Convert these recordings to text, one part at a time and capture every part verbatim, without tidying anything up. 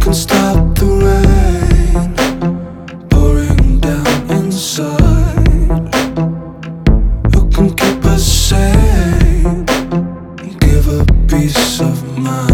can stop the rain pouring down inside? Who can keep us sane and give a peace of mind?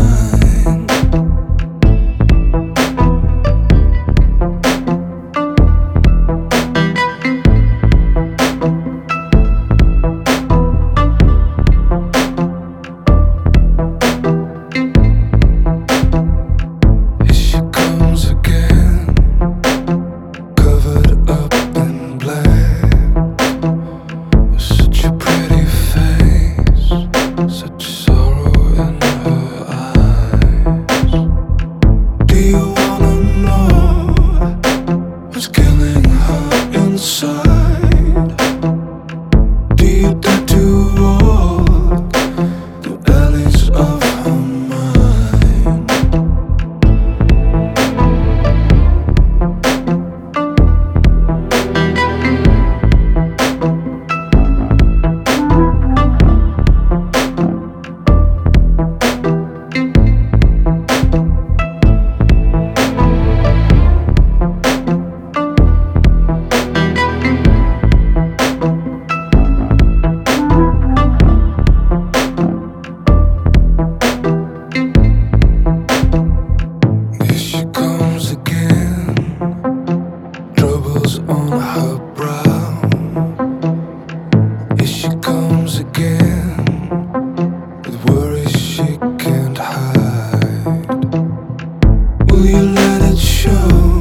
Such sorrow in her eyes. Do you wanna know what's killing her inside? Do you dare to walk the alleys of her mind? On her brow, here she comes again, with worries she can't hide. Will you let it show?